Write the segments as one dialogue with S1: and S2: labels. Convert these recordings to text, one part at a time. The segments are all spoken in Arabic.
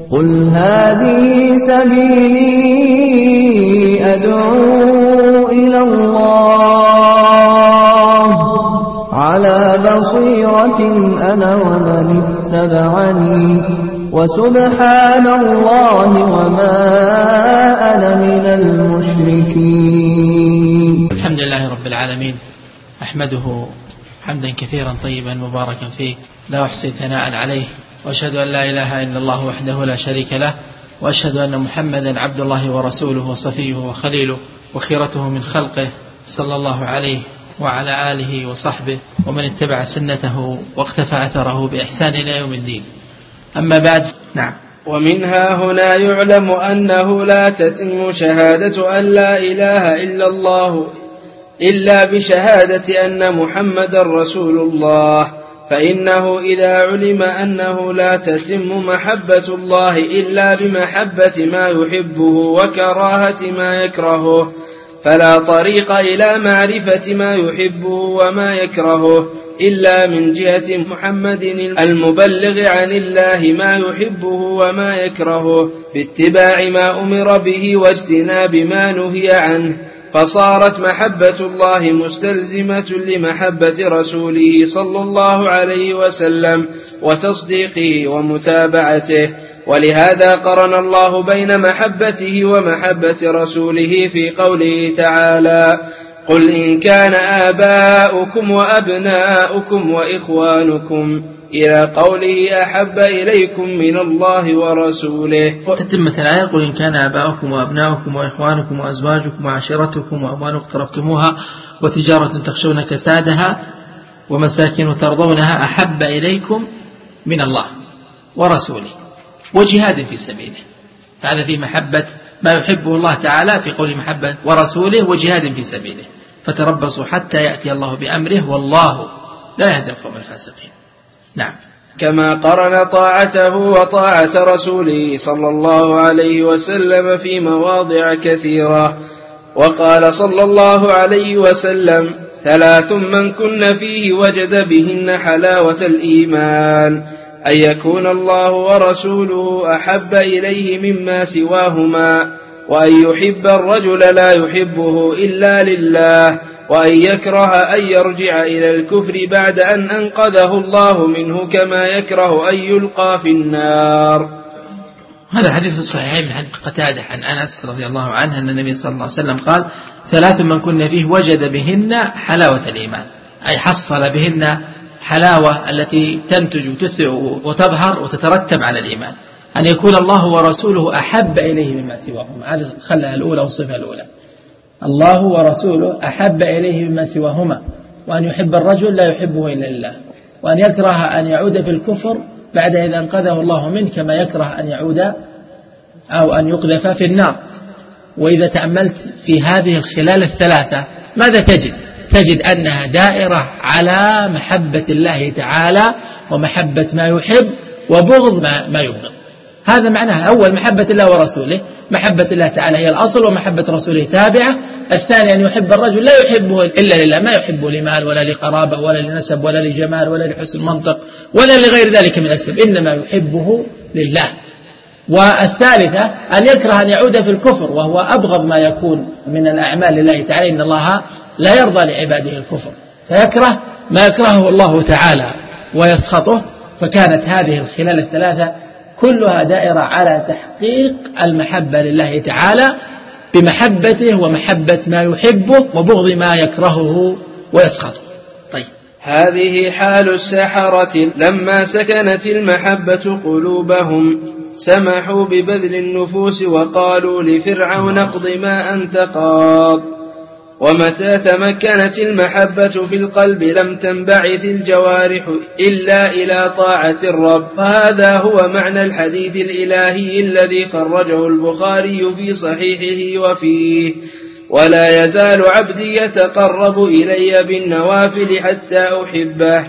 S1: قل هذه سبيلي أدعو إلى الله على بصيرة أنا ومن اتبعني وسبحان الله وما أنا من المشركين.
S2: الحمد لله رب العالمين، أحمده حمدا كثيرا طيبا مباركا فيه، لا أحصي ثناء عليه، وأشهد أن لا إله إلا الله وحده لا شريك له، وأشهد أن محمدا عبد الله ورسوله وصفيه وخليله وخيرته من خلقه، صلى الله عليه وعلى آله وصحبه ومن اتبع سنته واقتفى أثره بإحسان إلى يوم الدين. أما بعد. نعم.
S3: ومنها هنا يعلم أنه لا تتم شهادة أن لا إله إلا الله إلا بشهادة أن محمد رسول الله، فإنه إذا علم أنه لا تتم محبة الله إلا بمحبة ما يحبه وكراهة ما يكرهه، فلا طريق إلى معرفة ما يحبه وما يكرهه إلا من جهة محمد المبلغ عن الله ما يحبه وما يكرهه، باتباع ما أمر به واجتناب ما نهي عنه، فصارت محبة الله مستلزمة لمحبة رسوله صلى الله عليه وسلم وتصديقه ومتابعته. ولهذا قرن الله بين محبته ومحبة رسوله في قوله تعالى: قل إن كان آباؤكم وأبناؤكم وإخوانكم، إلى قوله أحب إليكم من الله ورسوله.
S2: تتمة الآية: قل إن كان آباؤكم وأبناؤكم وإخوانكم وأزواجكم وعشيرتكم وأموال اقترفتموها وتجارة تخشون كسادها ومساكن ترضونها أحب إليكم من الله ورسوله وجهاد في سبيله. فهذا في محبة ما يحبه الله تعالى في قول محبة ورسوله وجهاد في سبيله. فتربصوا حتى يأتي الله بأمره والله لا يهدي القوم الفاسقين. نعم.
S3: كما قرن طاعته وطاعة رسوله صلى الله عليه وسلم في مواضع كثيرة، وقال صلى الله عليه وسلم: 3 من كن فيه وجد بهن حلاوة الإيمان: أن يكون الله ورسوله أحب إليه مما سواهما، وأن يحب الرجل لا يحبه إلا لله، وأن يكره أن يرجع إلى الكفر بعد أن أنقذه الله منه، كما يكره أن يلقى في النار.
S2: هذا الحديث الصحيح من حديث قتادة عن أنس رضي الله عنه أن النبي صلى الله عليه وسلم قال: 3 من كن فيه وجد بهن حلاوة الإيمان، أي حصل بهن حلاوة التي تنتج وتظهر وتترتب على الإيمان: أن يكون الله ورسوله أحب إليه مما سواهما. هذا خلها الأولى والصفة الأولى، الله ورسوله أحب إليه مما سواهما، وأن يحب الرجل لا يحبه إلا لله، وأن يكره أن يعود في الكفر بعد إذا أنقذه الله منه، كما يكره أن يعود أو أن يقذف في النار. وإذا تأملت في هذه الخلال 3 ماذا تجد؟ تجد أنها دائرة على محبة الله تعالى ومحبة ما يحب وبغض ما يبغض. هذا معناها: أول محبة الله ورسوله، محبة الله تعالى هي الأصل ومحبة رسوله تابعة. الثاني أن يحب الرجل لا يحبه إلا لله، ما يحبه لمال ولا لقرابة ولا لنسب ولا لجمال ولا لحسن منطق ولا لغير ذلك من الأسباب، إنما يحبه لله. والثالثة أن يكره أن يعود في الكفر، وهو أبغض ما يكون من الأعمال لله تعالى، إن الله لا يرضى لعباده الكفر، فيكره ما يكرهه الله تعالى ويسخطه. فكانت هذه الخلال 3 كلها دائرة على تحقيق المحبة لله تعالى بمحبته ومحبة ما يحبه وبغض ما يكرهه ويسخطه. طيب،
S3: هذه حال السحرة لما سكنت المحبة قلوبهم، سمحوا ببذل النفوس وقالوا لفرعون: اقض ما أنت قاض. ومتى تمكنت المحبة في القلب لم تنبعث الجوارح إلا إلى طاعة الرب. هذا هو معنى الحديث الإلهي الذي خرجه البخاري في صحيحه وفيه: ولا يزال عبدي يتقرب إلي بالنوافل حتى أحبه،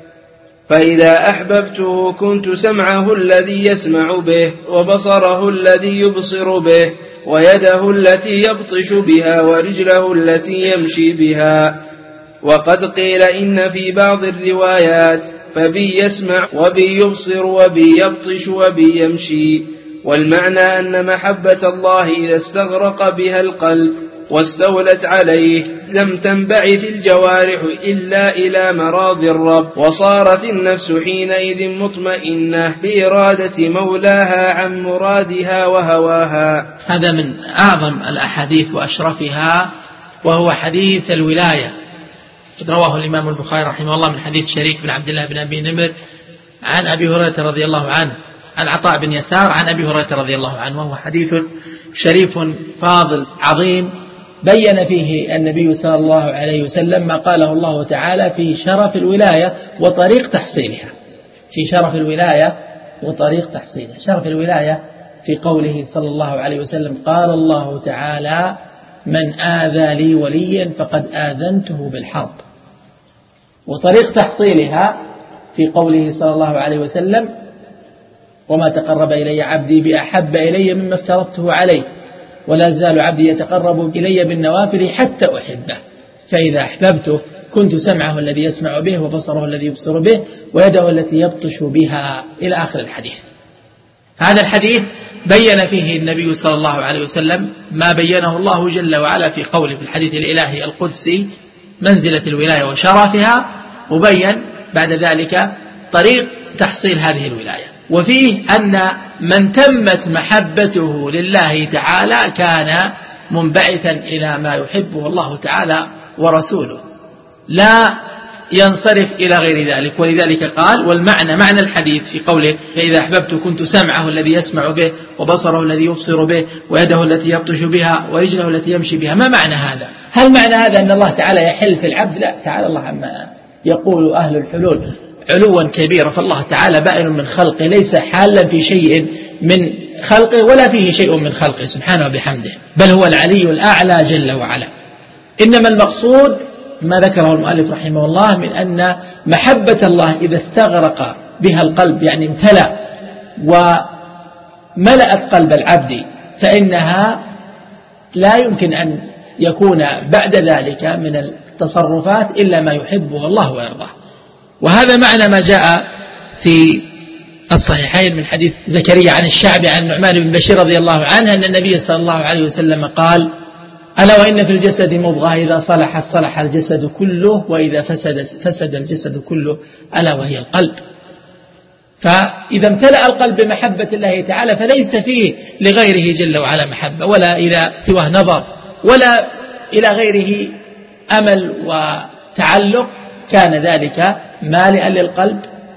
S3: فإذا أحببته كنت سمعه الذي يسمع به، وبصره الذي يبصر به، ويده التي يبطش بها، ورجله التي يمشي بها. وقد قيل إن في بعض الروايات: فبي يسمع وبي يبصر وبي يبطش وبي يمشي. والمعنى أن محبة الله إذا استغرق بها القلب واستولت عليه لم تنبعث الجوارح إلا إلى مراض الرب، وصارت النفس حينئذ مطمئنة بإرادة مولاها عن مرادها وهواها.
S2: هذا من أعظم الأحاديث وأشرفها، وهو حديث الولاية. رواه الإمام البخاري رحمه الله من حديث شريك بن عبد الله بن أبي نمر عن أبي هريرة رضي الله عنه عن عطاء بن يسار عن أبي هريرة رضي الله عنه، وهو حديث شريف فاضل عظيم بين فيه النبي صلى الله عليه وسلم ما قاله الله تعالى في شرف الولاية وطريق تحصيلها. في شرف الولاية وطريق تحصيلها. شرف الولاية في قوله صلى الله عليه وسلم قال الله تعالى من آذى لي وليا فقد آذنته بالحرب. وطريق تحصيلها في قوله صلى الله عليه وسلم وما تقرب إلي عبدي بأحب إلي مما افترضته عليه ولا زال عبدي يتقرب إلي بالنوافل حتى أحبه فإذا أحببته كنت سمعه الذي يسمع به وبصره الذي يبصر به ويده التي يبطش بها إلى آخر الحديث. هذا الحديث بين فيه النبي صلى الله عليه وسلم ما بينه الله جل وعلا في قوله في الحديث الإلهي القدسي منزلة الولاية وشرفها، وبين بعد ذلك طريق تحصيل هذه الولاية. وفيه أن من تمت محبته لله تعالى كان منبعثا إلى ما يحبه الله تعالى ورسوله، لا ينصرف إلى غير ذلك. ولذلك قال والمعنى معنى الحديث في قوله فإذا أحببت كنت سمعه الذي يسمع به وبصره الذي يبصر به ويده التي يبطش بها ورجله التي يمشي بها. ما معنى هذا؟ هل معنى هذا أن الله تعالى يحل في العبد؟ لا، تعالى الله عما يقول أهل الحلول علوا كبيرا، فالله تعالى بائن من خلقه ليس حالا في شيء من خلقه ولا فيه شيء من خلقه سبحانه وبحمده، بل هو العلي الأعلى جل وعلا. إنما المقصود ما ذكره المؤلف رحمه الله من أن محبة الله إذا استغرق بها القلب يعني امتلأ وملأت قلب العبد فإنها لا يمكن أن يكون بعد ذلك من التصرفات إلا ما يحبه الله ويرضاه. وهذا معنى ما جاء في الصحيحين من حديث زكريا عن الشعبي عن نعمان بن بشير رضي الله عنه أن النبي صلى الله عليه وسلم قال ألا وإن في الجسد مضغة إذا صلحت صلح الجسد كله وإذا فسد الجسد كله ألا وهي القلب. فإذا امتلأ القلب بمحبة الله تعالى فليس فيه لغيره جل وعلا محبة ولا إلى سواه نظر ولا إلى غيره أمل وتعلق، كان ذلك مالئا للقلب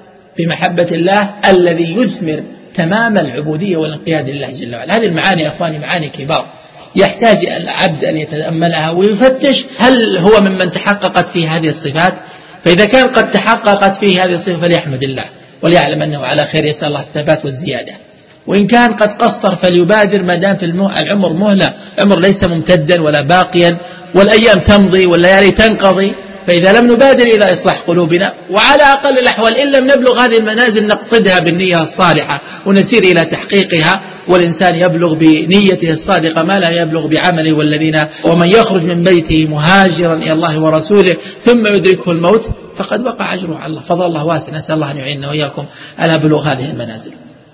S2: بمحبة الله الذي يثمر تمام العبودية والانقياد لله جل وعلا. هذه المعاني يا أخواني معاني كبار يحتاج العبد أن يتأملها ويفتش هل هو ممن تحققت فيه هذه الصفات، فإذا كان قد تحققت فيه هذه الصفة فليحمد الله وليعلم أنه على خير، يسأل الله الثبات والزيادة. وإن كان قد قصر فليبادر ما دام في العمر مهلة، عمر ليس ممتدا ولا باقيا والأيام تمضي والليالي تنقضي، فإذا لم نبادر إلى إصلاح قلوبنا وعلى أقل الأحوال إن لم نبلغ هذه المنازل نقصدها بالنية الصالحة ونسير إلى تحقيقها. والإنسان يبلغ بنيته الصادقة ما لا يبلغ بعمله. والذين ومن يخرج من بيته مهاجرا إلى الله ورسوله ثم يدركه الموت فقد وقع أجره على الله. فضل الله واسع، نسأل الله أن يعيننا وإياكم على بلوغ هذه المنازل.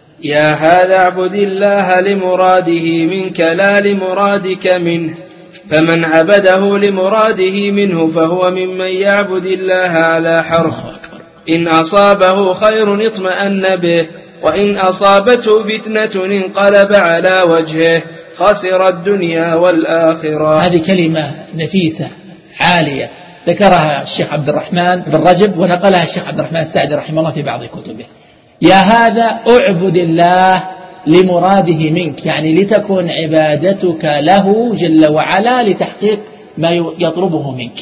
S3: يا هذا اعبد الله لمراده منك لا لمرادك منه، فمن عبده لمراده منه فهو ممن يعبد الله على حرف. إن أصابه خير اطمأن به وإن أصابته فتنة انقلب على وجهه خسر الدنيا والآخرة.
S2: هذه كلمة نفيسة عالية ذكرها الشيخ عبد الرحمن بن رجب ونقلها الشيخ عبد الرحمن السعدي رحمه الله في بعض كتبه. يا هذا اعبد الله لمراده منك، يعني لتكن عبادتك له جل وعلا لتحقيق ما يطلبه منك،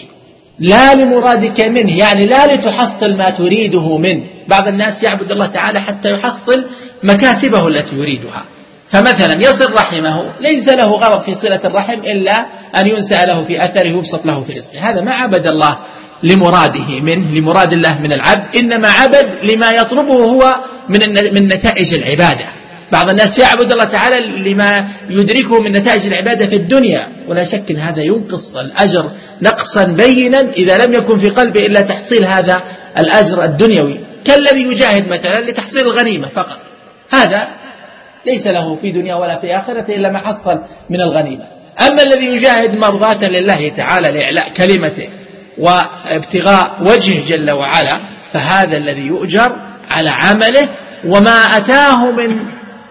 S2: لا لمرادك منه، يعني لا لتحصل ما تريده منه. بعض الناس يعبد الله تعالى حتى يحصل مكاسبه التي يريدها، فمثلا يصل رحمه ليس له غرض في صلة الرحم إلا أن ينسى له في أثره ويبسط له في رزقه، هذا ما عبد الله لمراده منه، لمراد الله من العبد، إنما عبد لما يطلبه هو من نتائج العبادة. بعض الناس يعبد الله تعالى لما يدركه من نتائج العبادة في الدنيا، ولا شك أن هذا ينقص الأجر نقصا بينا إذا لم يكن في قلبه إلا تحصيل هذا الأجر الدنيوي، كالذي يجاهد مثلا لتحصيل الغنيمة فقط، هذا ليس له في دنيا ولا في آخرة إلا ما حصل من الغنيمة. أما الذي يجاهد مرضاة لله تعالى لإعلاء كلمته وابتغاء وجهه جل وعلا فهذا الذي يؤجر على عمله، وما أتاه من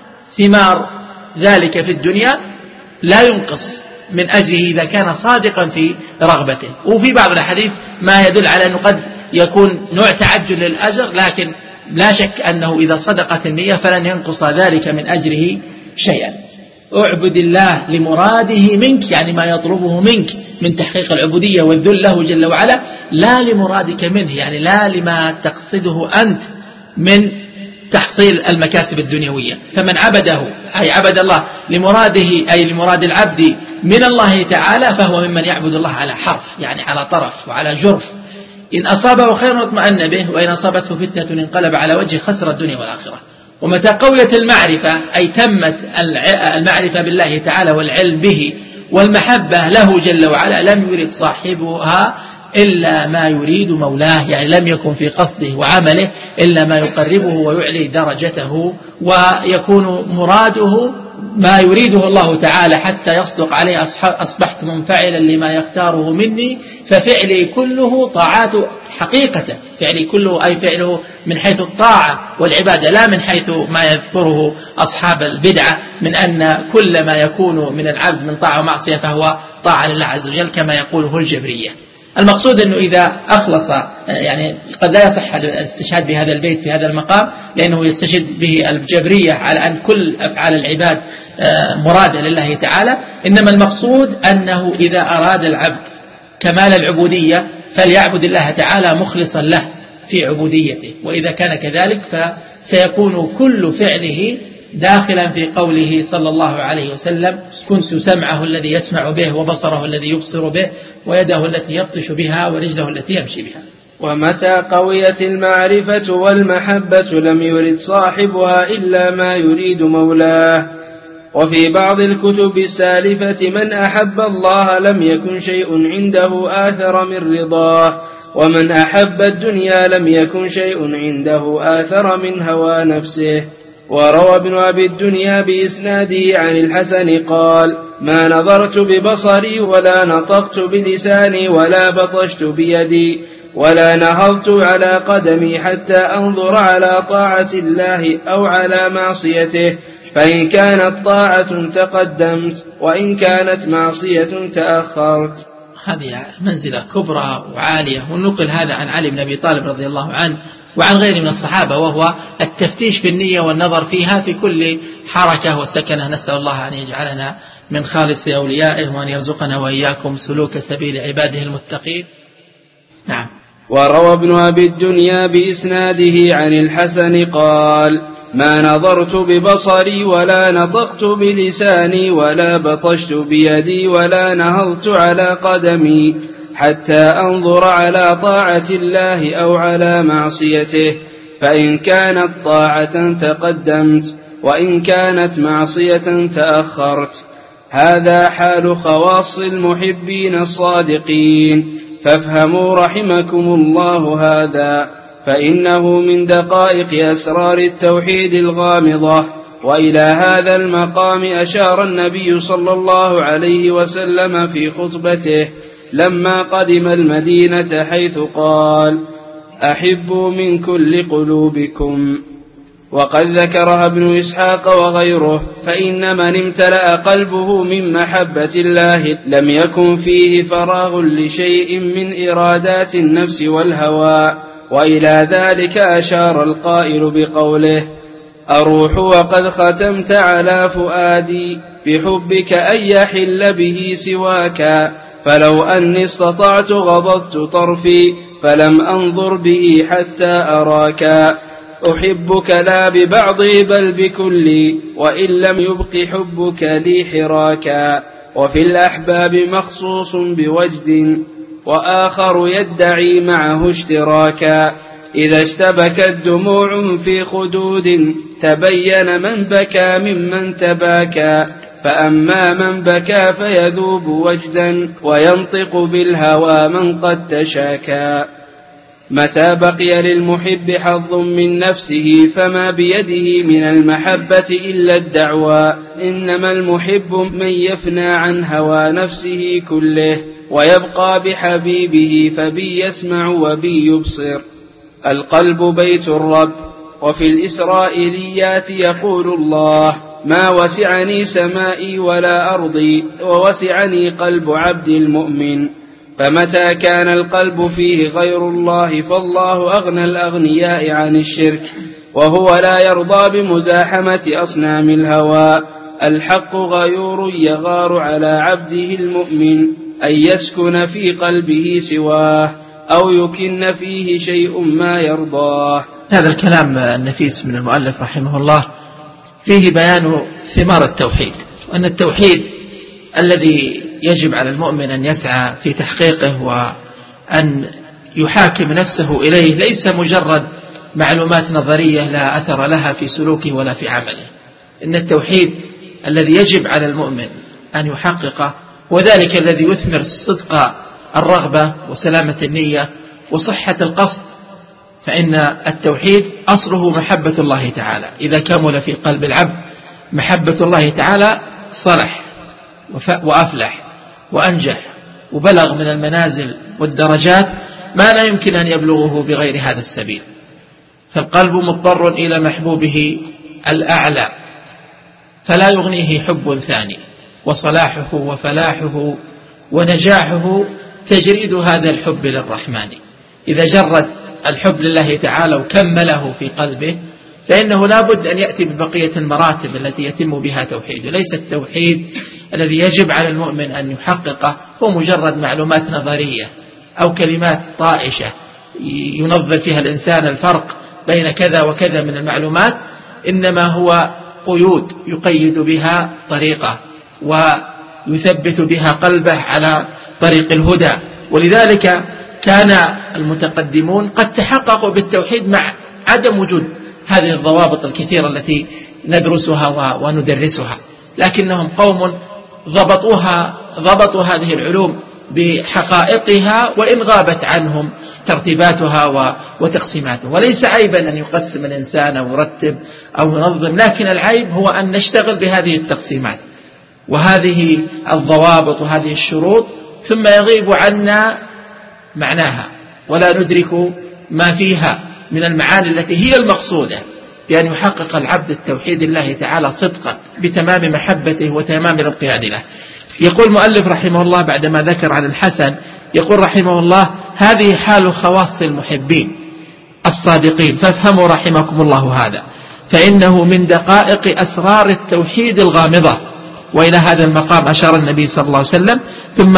S2: ثمار ذلك في الدنيا لا ينقص من أجله إذا كان صادقا في رغبته. وفي بعض الحديث ما يدل على أنه قد يكون نوع تعجل للأجر، لكن لا شك أنه إذا صدقت النية فلن ينقص ذلك من أجره شيئا. اعبد الله لمراده منك، يعني ما يطلبه منك من تحقيق العبودية والذل له جل وعلا، لا لمرادك منه، يعني لا لما تقصده أنت من تحصيل المكاسب الدنيوية. فمن عبده أي عبد الله لمراده أي لمراد العبد من الله تعالى فهو ممن يعبد الله على حرف، يعني على طرف وعلى جرف. إن أصابه خير اطمأن به، وإن أصابته فتنة انقلب على وجه خسر الدنيا والآخرة. ومتى قويت المعرفة أي تمت المعرفة بالله تعالى والعلم به والمحبة له جل وعلا لم يرد صاحبها إلا ما يريد مولاه، يعني لم يكن في قصده وعمله إلا ما يقربه ويعلي درجته، ويكون مراده ما يريده الله تعالى حتى يصدق عليه أصبحت منفعلا لما يختاره مني، ففعلي كله طاعات حقيقة، فعلي كله أي فعله من حيث الطاعة والعبادة لا من حيث ما يذكره أصحاب البدعة من أن كل ما يكون من العبد من طاعة ومعصية فهو طاعة لله عز وجل كما يقوله الجبرية. المقصود أنه إذا أخلص، يعني قد لا يصح الاستشهاد بهذا البيت في هذا المقام لأنه يستشهد به الجبرية على أن كل أفعال العباد مرادة لله تعالى، إنما المقصود أنه إذا أراد العبد كمال العبودية فليعبد الله تعالى مخلصا له في عبوديته، وإذا كان كذلك فسيكون كل فعله داخلا في قوله صلى الله عليه وسلم كنت سمعه الذي يسمع به وبصره الذي يبصر به ويده التي يبطش بها ورجله التي يمشي بها.
S3: ومتى قويت المعرفة والمحبة لم يرد صاحبها إلا ما يريد مولاه. وفي بعض الكتب السالفة من أحب الله لم يكن شيء عنده آثر من رضاه، ومن أحب الدنيا لم يكن شيء عنده آثر من هوى نفسه. وروى ابن أبي الدنيا بإسناده عن الحسن قال ما نظرت ببصري ولا نطقت بلساني ولا بطشت بيدي ولا نهضت على قدمي حتى أنظر على طاعة الله أو على معصيته، فإن كانت طاعة تقدمت وإن كانت معصية تأخرت.
S2: هذه منزلة كبرى وعالية، ونقل هذا عن علي بن أبي طالب رضي الله عنه وعن غيره من الصحابة، وهو التفتيش في النية والنظر فيها في كل حركة وسكنة. نسأل الله أن يجعلنا من خالص أوليائه وأن يرزقنا وإياكم سلوك سبيل عباده المتقين. نعم.
S3: وروى ابن أبي الدنيا بإسناده عن الحسن قال ما نظرت ببصري ولا نطقت بلساني ولا بطشت بيدي ولا نهضت على قدمي حتى أنظر على طاعة الله أو على معصيته، فإن كانت طاعة تقدمت وإن كانت معصية تأخرت. هذا حال خواص المحبين الصادقين، فافهموا رحمكم الله هذا، فإنه من دقائق أسرار التوحيد الغامضة. وإلى هذا المقام أشار النبي صلى الله عليه وسلم في خطبته لما قدم المدينة حيث قال أحبوا من كل قلوبكم. وقد ذكرها ابن إسحاق وغيره، فإن من امتلأ قلبه من محبة الله لم يكن فيه فراغ لشيء من إرادات النفس والهوى. وإلى ذلك أشار القائل بقوله أروح وقد ختمت على فؤادي بحبك أن يحل به سواك، فلو أني استطعت غضضت طرفي فلم أنظر به حتى أراك، أحبك لا ببعضي بل بكلي وإن لم يبق حبك لي حراكا. وفي الأحباب مخصوص بوجد وآخر يدعي معه اشتراكا، إذا اشتبكت دموع في خدود تبين من بكى ممن تباكى، فأما من بكى فيذوب وجدا وينطق بالهوى من قد تشاكى. متى بقي للمحب حظ من نفسه فما بيده من المحبة إلا الدعوى. إنما المحب من يفنى عن هوى نفسه كله ويبقى بحبيبه فبي يسمع وبي يبصر. القلب بيت الرب. وفي الإسرائيليات يقول الله: ما وسعني سمائي ولا أرضي ووسعني قلب عبد المؤمن. فمتى كان القلب فيه غير الله فالله أغنى الأغنياء عن الشرك، وهو لا يرضى بمزاحمة أصنام الهوى. الحق غيور يغار على عبده المؤمن أن يسكن في قلبه سواه أو يكن فيه شيء ما يرضاه.
S2: هذا الكلام النفيس من المؤلف رحمه الله فيه بيان ثمار التوحيد، وأن التوحيد الذي يجب على المؤمن أن يسعى في تحقيقه وأن يحاكم نفسه إليه ليس مجرد معلومات نظرية لا أثر لها في سلوكه ولا في عمله. إن التوحيد الذي يجب على المؤمن أن يحققه وذلك الذي يثمر صدق الرغبة وسلامة النية وصحة القصد. فإن التوحيد أصله محبة الله تعالى. إذا كمل في قلب العبد محبة الله تعالى صلح وأفلح وأنجح وبلغ من المنازل والدرجات ما لا يمكن أن يبلغه بغير هذا السبيل. فالقلب مضطر إلى محبوبه الأعلى فلا يغنيه حب ثاني، وصلاحه وفلاحه ونجاحه تجريد هذا الحب للرحمن. إذا جرد الحب لله تعالى وكمله في قلبه فإنه لا بد أن يأتي ببقية المراتب التي يتم بها توحيده. ليس التوحيد الذي يجب على المؤمن أن يحققه هو مجرد معلومات نظرية أو كلمات طائشة ينظر فيها الإنسان الفرق بين كذا وكذا من المعلومات، إنما هو قيود يقيد بها طريقة ويثبت بها قلبه على طريق الهدى. ولذلك كان المتقدمون قد تحققوا بالتوحيد مع عدم وجود هذه الضوابط الكثيرة التي ندرسها وندرسها، لكنهم قوم ضبطوا هذه العلوم بحقائقها وإن غابت عنهم ترتيباتها وتقسيماتها. وليس عيبا أن يقسم الإنسان أو يرتب أو ينظم، لكن العيب هو أن نشتغل بهذه التقسيمات وهذه الضوابط وهذه الشروط ثم يغيب عنا معناها ولا ندرك ما فيها من المعاني التي هي المقصودة بأن يحقق العبد التوحيد الله تعالى صدقا بتمام محبته وتمام الانقياد له. يقول مؤلف رحمه الله بعدما ذكر عن الحسن، يقول رحمه الله: هذه حال خواص المحبين الصادقين، فافهموا رحمكم الله هذا، فإنه من دقائق أسرار التوحيد الغامضة. وإلى هذا المقام أشار النبي صلى الله عليه وسلم، ثم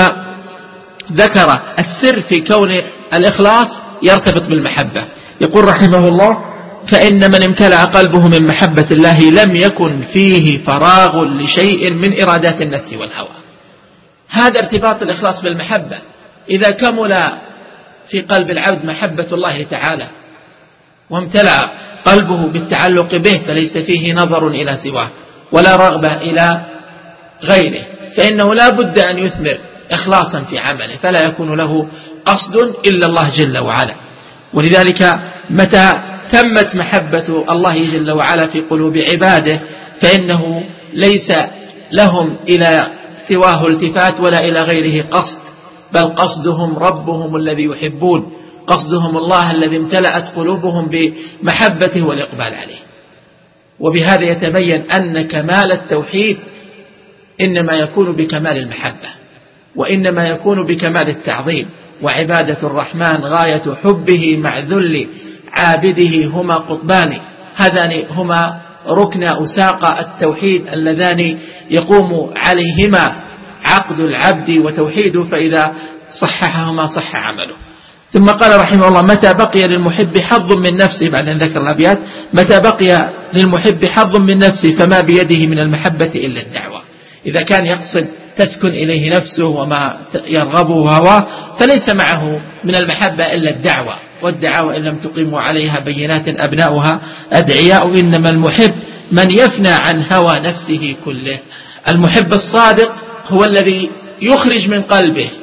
S2: ذكر السر في كون الإخلاص يرتبط بالمحبة. يقول رحمه الله: فإن من امتلأ قلبه من محبة الله لم يكن فيه فراغ لشيء من إرادات النفس والهوى. هذا ارتباط الإخلاص بالمحبة. إذا كمل في قلب العبد محبة الله تعالى وامتلأ قلبه بالتعلق به فليس فيه نظر إلى سواه ولا رغبة إلى غيره، فإنه لا بد أن يثمر إخلاصا في عمله، فلا يكون له قصد إلا الله جل وعلا. ولذلك متى تمت محبة الله جل وعلا في قلوب عباده فإنه ليس لهم إلى سواه التفات ولا إلى غيره قصد، بل قصدهم ربهم الذي يحبون، قصدهم الله الذي امتلأت قلوبهم بمحبته والإقبال عليه. وبهذا يتبين أن كمال التوحيد إنما يكون بكمال المحبة، وإنما يكون بكمال التعظيم. وعبادة الرحمن غاية حبه مع ذل عابده هما قطبان، هذان هما ركن أساق التوحيد اللذان يقوم عليهما عقد العبد وتوحيده، فإذا صححهما صح عمله. ثم قال رحمه الله: متى بقي للمحب حظ من نفسه، بعد أن ذكر الأبيات: متى بقي للمحب حظ من نفسه فما بيده من المحبة إلا الدعوة. إذا كان يقصد تسكن إليه نفسه وما يرغبه هواه فليس معه من المحبة إلا الدعوة، والدعوة إن لم تقيموا عليها بينات أبناؤها أدعياء. إنما المحب من يفنى عن هوى نفسه كله. المحب الصادق هو الذي يخرج من قلبه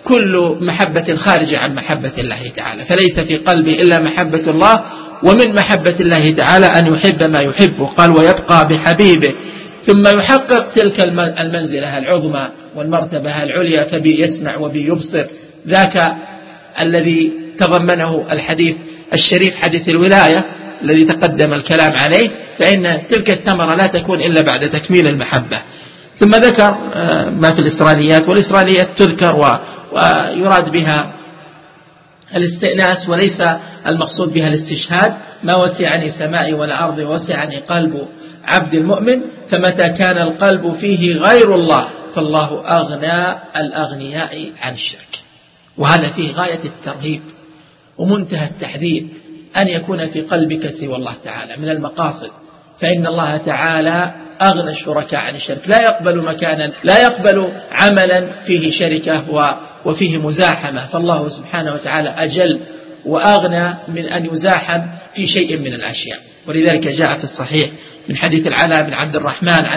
S2: كل محبة خارجة عن محبة الله تعالى، فليس في قلبه إلا محبة الله، ومن محبة الله تعالى أن يحب ما يحب. قال ويبقى بحبيبه، ثم يحقق تلك المنزلة العظمى والمرتبة العليا، فبي يسمع وبي يبصر، ذاك الذي تضمنه الحديث الشريف حديث الولاية الذي تقدم الكلام عليه، فإن تلك الثمرة لا تكون إلا بعد تكميل المحبة. ثم ذكر ما في الإسرائيليات، والإسرائيليات تذكر ويراد بها الاستئناس، وليس المقصود بها الاستشهاد. ما وسعني سمائي ولا أرضي وسعني قلب عبد المؤمن، فمتى كان القلب فيه غير الله فالله أغنى الأغنياء عن الشرك. وهذا فيه غاية الترهيب ومنتهى التحذير، أن يكون في قلبك سوى الله تعالى من المقاصد، فإن الله تعالى أغنى الشركاء عن الشرك، لا يقبل مكانا، لا يقبل عملا فيه شركة وفيه مزاحمة، فالله سبحانه وتعالى أجل وأغنى من أن يزاحم في شيء من الأشياء. ولذلك جاء في الصحيح من حديث العلاء بن عبد الرحمن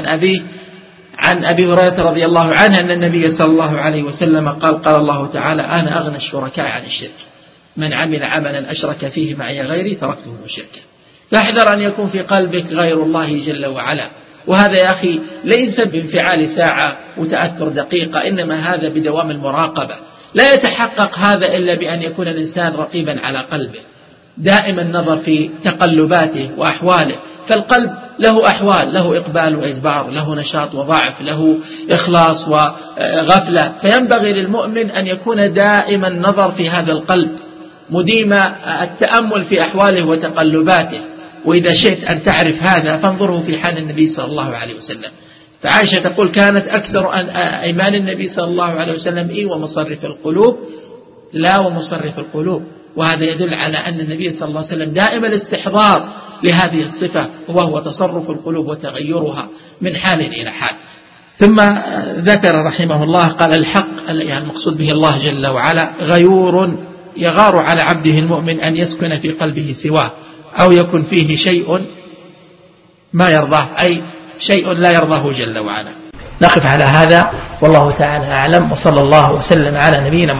S2: عن أبي هريرة رضي الله عنه أن النبي صلى الله عليه وسلم قال الله تعالى أنا أغنى الشركاء عن الشرك، من عمل عملا أشرك فيه معي غيري تركته وشركه. فاحذر أن يكون في قلبك غير الله جل وعلا، وهذا يا أخي ليس بانفعال ساعة وتأثر دقيقة، إنما هذا بدوام المراقبة. لا يتحقق هذا إلا بأن يكون الإنسان رقيبا على قلبه، دائما النظر في تقلباته وأحواله، فالقلب له أحوال، له إقبال وإدبار، له نشاط وضعف، له إخلاص وغفلة، فينبغي للمؤمن أن يكون دائما النظر في هذا القلب، مديم التأمل في أحواله وتقلباته. وإذا شئت أن تعرف هذا فانظره في حال النبي صلى الله عليه وسلم. فعائشة تقول كانت أكثر أيمان النبي صلى الله عليه وسلم ومصرف القلوب لا ومصرف القلوب، وهذا يدل على أن النبي صلى الله عليه وسلم دائما الاستحضار لهذه الصفة، وهو تصرف القلوب وتغيرها من حال إلى حال. ثم ذكر رحمه الله قال الحق، يعني المقصود به الله جل وعلا، غيور يغار على عبده المؤمن أن يسكن في قلبه سواه، أو يكن فيه شيء ما يرضاه، أي شيء لا يرضاه جل وعلا. نقف على هذا والله تعالى أعلم، وصلى الله وسلم على نبينا